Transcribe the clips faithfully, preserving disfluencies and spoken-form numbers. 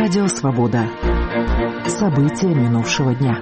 Радио «Свобода». События минувшего дня.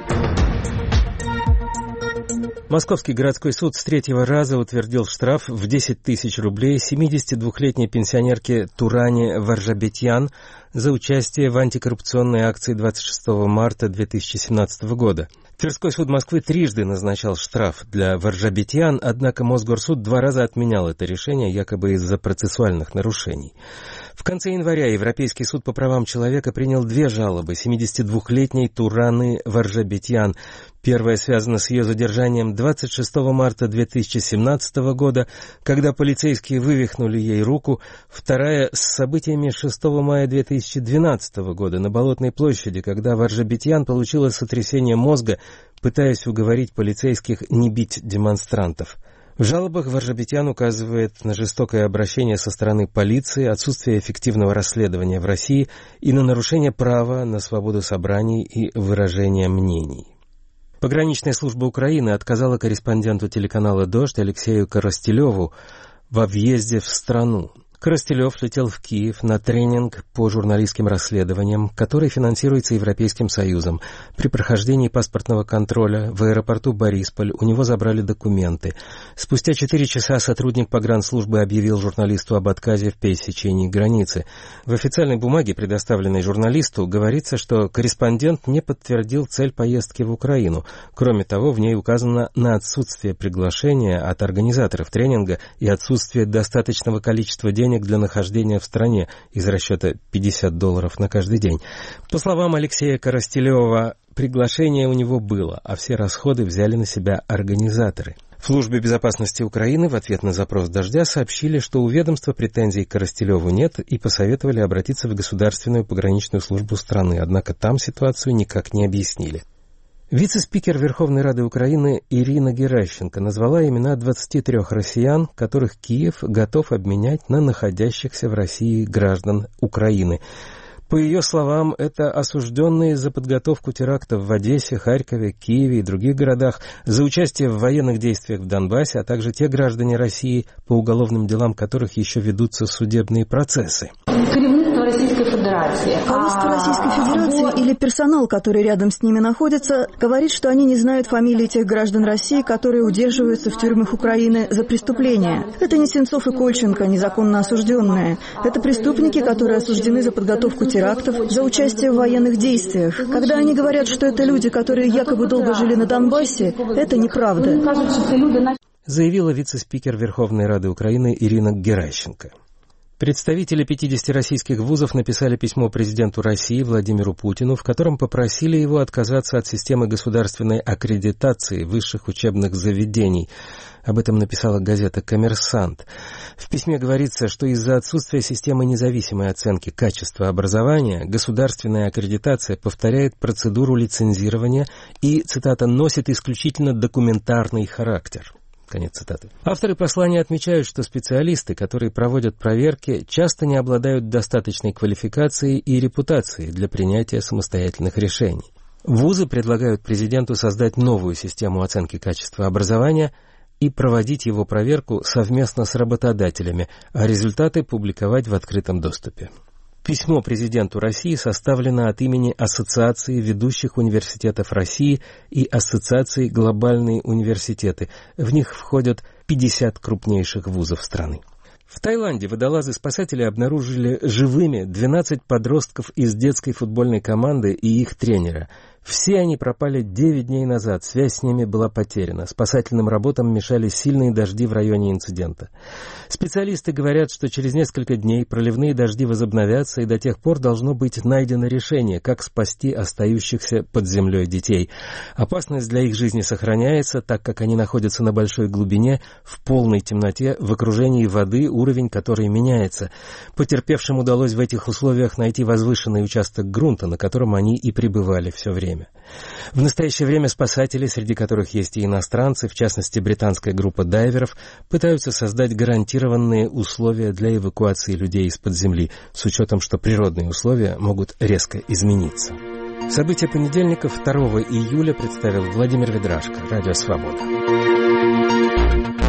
Московский городской суд с третьего раза утвердил штраф в десять тысяч рублей семидесятидвухлетней пенсионерке Туране Варжабетьян за участие в антикоррупционной акции двадцать шестого марта две тысячи семнадцатого года. Тверской суд Москвы трижды назначал штраф для Варжабетьян, однако Мосгорсуд два раза отменял это решение якобы из-за процессуальных нарушений. В конце января Европейский суд по правам человека принял две жалобы семидесятидвухлетней Тураны Варжабетьян. Первая связана с ее задержанием двадцать шестого марта две тысячи семнадцатого года, когда полицейские вывихнули ей руку. Вторая с событиями шестого мая две тысячи двенадцатого года на Болотной площади, когда Варжабетьян получила сотрясение мозга, пытаясь уговорить полицейских не бить демонстрантов. В жалобах Варжабетьян указывает на жестокое обращение со стороны полиции, отсутствие эффективного расследования в России и на нарушение права на свободу собраний и выражения мнений. Пограничная служба Украины отказала корреспонденту телеканала «Дождь» Алексею Коростелеву во въезде в страну. Коростелев летел в Киев на тренинг по журналистским расследованиям, который финансируется Европейским Союзом. При прохождении паспортного контроля в аэропорту Борисполь у него забрали документы. Спустя четыре часа сотрудник погранслужбы объявил журналисту об отказе в пересечении границы. В официальной бумаге, предоставленной журналисту, говорится, что корреспондент не подтвердил цель поездки в Украину. Кроме того, в ней указано на отсутствие приглашения от организаторов тренинга и отсутствие достаточного количества денег для нахождения в стране из расчета пятьдесят долларов на каждый день. По словам Алексея Коростелева, приглашение у него было, а все расходы взяли на себя организаторы. В службе безопасности Украины в ответ на запрос «Дождя» сообщили, что у ведомства претензий к Коростелеву нет, и посоветовали обратиться в Государственную пограничную службу страны, однако там ситуацию никак не объяснили. Вице-спикер Верховной Рады Украины Ирина Геращенко назвала имена двадцати трёх россиян, которых Киев готов обменять на находящихся в России граждан Украины. По ее словам, это осужденные за подготовку терактов в Одессе, Харькове, Киеве и других городах, за участие в военных действиях в Донбассе, а также те граждане России, по уголовным делам которых еще ведутся судебные процессы. Российской Федерации. Руководство Российской Федерации или персонал, который рядом с ними находится, говорит, что они не знают фамилии тех граждан России, которые удерживаются в тюрьмах Украины за преступления. Это не Сенцов и Кольченко, незаконно осужденные. Это преступники, которые осуждены за подготовку терактов, за участие в военных действиях. Когда они говорят, что это люди, которые якобы долго жили на Донбассе, это неправда. Заявила вице-спикер Верховной Рады Украины Ирина Геращенко. Представители пятидесяти российских вузов написали письмо президенту России Владимиру Путину, в котором попросили его отказаться от системы государственной аккредитации высших учебных заведений. Об этом написала газета «Коммерсант». В письме говорится, что из-за отсутствия системы независимой оценки качества образования государственная аккредитация повторяет процедуру лицензирования и, цитата, «носит исключительно документарный характер». Конец цитаты. Авторы послания отмечают, что специалисты, которые проводят проверки, часто не обладают достаточной квалификацией и репутацией для принятия самостоятельных решений. Вузы предлагают президенту создать новую систему оценки качества образования и проводить его проверку совместно с работодателями, а результаты публиковать в открытом доступе. Письмо президенту России составлено от имени Ассоциации ведущих университетов России и Ассоциации «Глобальные университеты». В них входят пятьдесят крупнейших вузов страны. В Таиланде водолазы-спасатели обнаружили живыми двенадцать подростков из детской футбольной команды и их тренера. Все они пропали девять дней назад, связь с ними была потеряна. Спасательным работам мешали сильные дожди в районе инцидента. Специалисты говорят, что через несколько дней проливные дожди возобновятся, и до тех пор должно быть найдено решение, как спасти остающихся под землей детей. Опасность для их жизни сохраняется, так как они находятся на большой глубине, в полной темноте, в окружении воды, уровень которой меняется. Потерпевшим удалось в этих условиях найти возвышенный участок грунта, на котором они и пребывали все время. В настоящее время спасатели, среди которых есть и иностранцы, в частности британская группа дайверов, пытаются создать гарантированные условия для эвакуации людей из-под земли, с учетом, что природные условия могут резко измениться. События понедельника, второго июля, представил Владимир Ведрашко, Радио «Свобода».